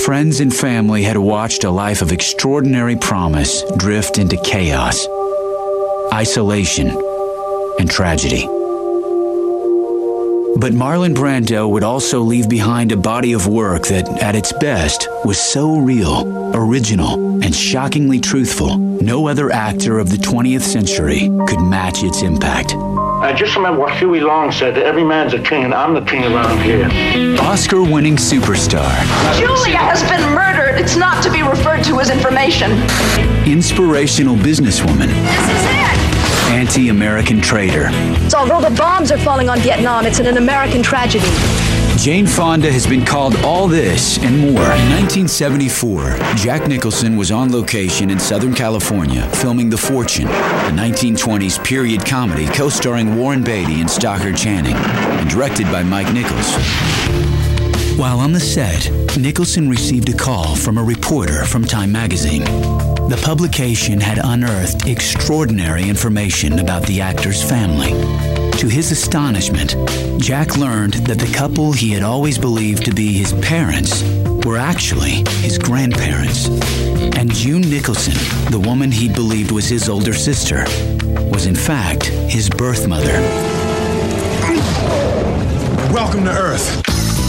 friends and family had watched a life of extraordinary promise drift into chaos, isolation, and tragedy. But Marlon Brando would also leave behind a body of work that, at its best, was so real, original, and shockingly truthful, no other actor of the 20th century could match its impact. I just remember what Huey Long said, that every man's a king and I'm the king around here. Oscar-winning superstar. Julia has been murdered. It's not to be referred to as information. Inspirational businesswoman. This is it! Anti-American traitor. So although the bombs are falling on Vietnam, it's an American tragedy. Jane Fonda has been called all this and more. In 1974, Jack Nicholson was on location in Southern California filming The Fortune, a 1920s period comedy co-starring Warren Beatty and Stockard Channing, and directed by Mike Nichols. While on the set, Nicholson received a call from a reporter from Time magazine. The publication had unearthed extraordinary information about the actor's family. To his astonishment, Jack learned that the couple he had always believed to be his parents were actually his grandparents. And June Nicholson, the woman he believed was his older sister, was in fact his birth mother. Welcome to Earth.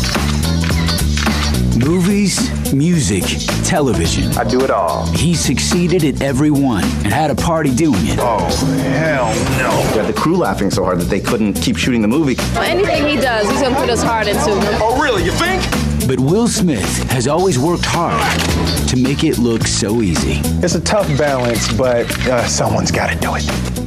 Movies, music, television. I do it all. He succeeded at every one and had a party doing it. Oh, hell no. We had the crew laughing so hard that they couldn't keep shooting the movie. Anything he does, he's going to put his heart into. Oh, really? You think? But Will Smith has always worked hard to make it look so easy. It's a tough balance, but someone's got to do it.